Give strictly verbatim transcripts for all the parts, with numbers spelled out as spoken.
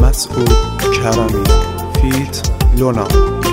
مسعود کرمی فیت لونا.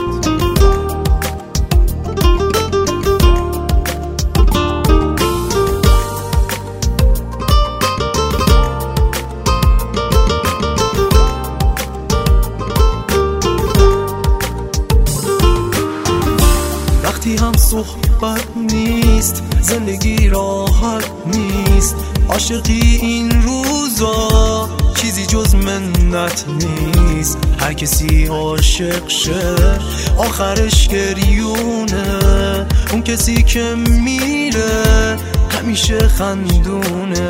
وقتی هم صحبت نیست زندگی راحت نیست، عاشقی این روزا چیزی جز منت نیست. هر کسی عاشق شه آخرش گریونه، اون کسی که میره همیشه خندونه.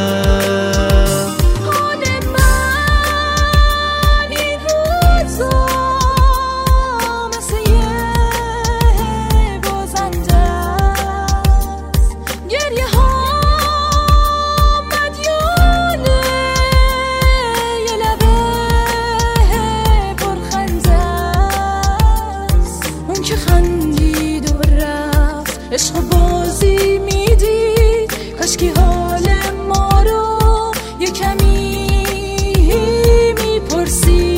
عشق بازی میدید کاشکی حال ما رو یه کمی میپرسی.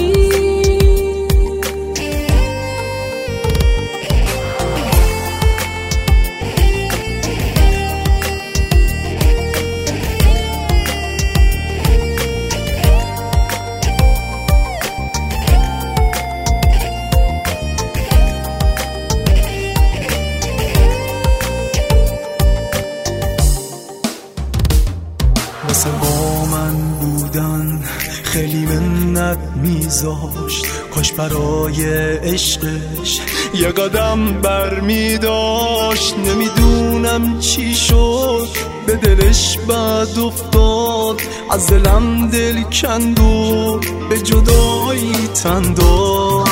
واسه با من بودن خیلی منت میذاشت، کاش برای عشقش یه قدم بر میداشت. نمیدونم چی شد به دلش بد افتاد، از دلم دل کند و به جدایی تن داد.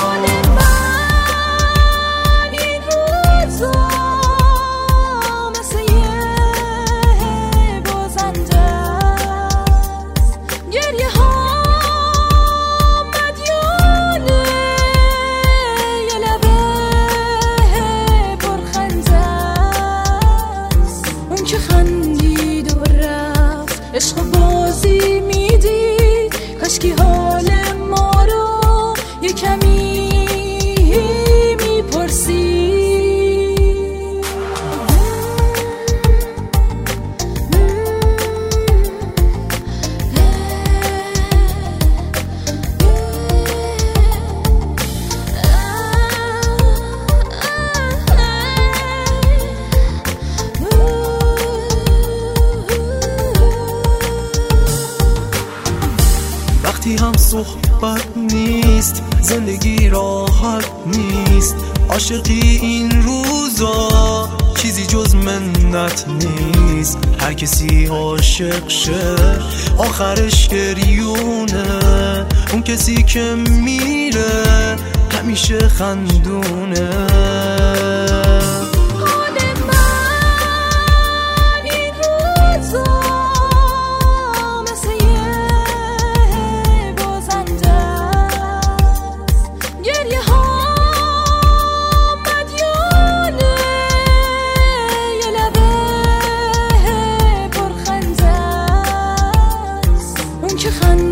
عشق بازی میدید کاشکی حال ما رو یه کمی میپرسی. وقتی هم صحبت نیست زندگی راحت نیست، عاشقی این روزا چیزی جز منت نیست. هر کسی عاشق شه آخرش گریونه، اون کسی که میره همیشه خندونه. که خند